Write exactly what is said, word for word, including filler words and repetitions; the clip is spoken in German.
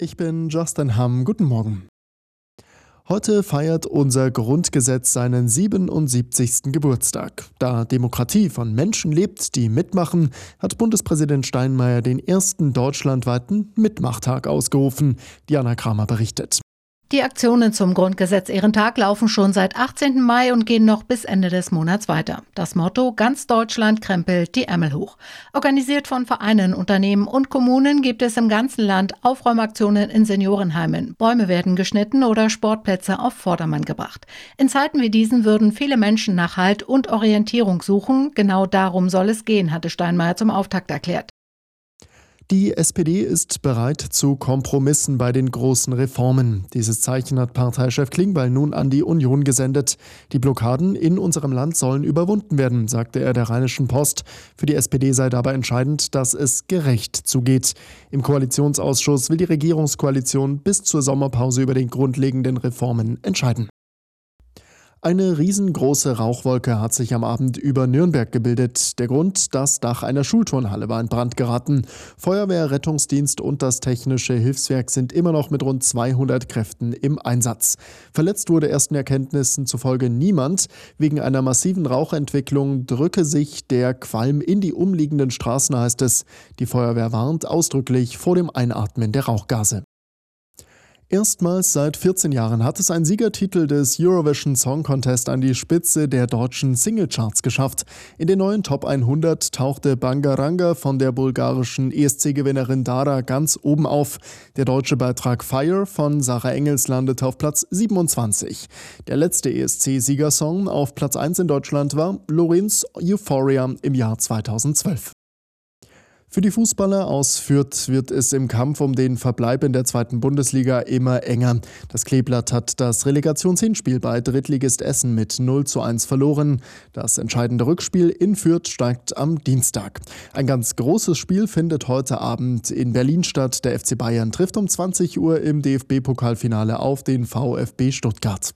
Ich bin Justin Hamm. Guten Morgen. Heute feiert unser Grundgesetz seinen siebenundsiebzigsten Geburtstag. Da Demokratie von Menschen lebt, die mitmachen, hat Bundespräsident Steinmeier den ersten deutschlandweiten Mitmachtag ausgerufen. Diana Kramer berichtet. Die Aktionen zum Grundgesetz-Ehrentag laufen schon seit achtzehnten Mai und gehen noch bis Ende des Monats weiter. Das Motto: Ganz Deutschland krempelt die Ärmel hoch. Organisiert von Vereinen, Unternehmen und Kommunen gibt es im ganzen Land Aufräumaktionen in Seniorenheimen. Bäume werden geschnitten oder Sportplätze auf Vordermann gebracht. In Zeiten wie diesen würden viele Menschen nach Halt und Orientierung suchen. Genau darum soll es gehen, hatte Steinmeier zum Auftakt erklärt. Die S P D ist bereit zu Kompromissen bei den großen Reformen. Dieses Zeichen hat Parteichef Klingbeil nun an die Union gesendet. Die Blockaden in unserem Land sollen überwunden werden, sagte er der Rheinischen Post. Für die S P D sei dabei entscheidend, dass es gerecht zugeht. Im Koalitionsausschuss will die Regierungskoalition bis zur Sommerpause über den grundlegenden Reformen entscheiden. Eine riesengroße Rauchwolke hat sich am Abend über Nürnberg gebildet. Der Grund: Das Dach einer Schulturnhalle war in Brand geraten. Feuerwehr, Rettungsdienst und das Technische Hilfswerk sind immer noch mit rund zweihundert Kräften im Einsatz. Verletzt wurde ersten Erkenntnissen zufolge niemand. Wegen einer massiven Rauchentwicklung drücke sich der Qualm in die umliegenden Straßen, heißt es. Die Feuerwehr warnt ausdrücklich vor dem Einatmen der Rauchgase. Erstmals seit vierzehn Jahren hat es ein Siegertitel des Eurovision Song Contest an die Spitze der deutschen Singlecharts geschafft. In den neuen Top hundert tauchte Bangaranga von der bulgarischen E S C-Gewinnerin Dara ganz oben auf. Der deutsche Beitrag Fire von Sarah Engels landete auf Platz siebenundzwanzig. Der letzte E S C-Siegersong auf Platz eins in Deutschland war Lorenz Euphoria im Jahr zweitausendzwölf. Für die Fußballer aus Fürth wird es im Kampf um den Verbleib in der zweiten Bundesliga immer enger. Das Kleeblatt hat das Relegationshinspiel bei Drittligist Essen mit null zu eins verloren. Das entscheidende Rückspiel in Fürth steigt am Dienstag. Ein ganz großes Spiel findet heute Abend in Berlin statt. Der F C Bayern trifft um zwanzig Uhr im D F B-Pokalfinale auf den VfB Stuttgart.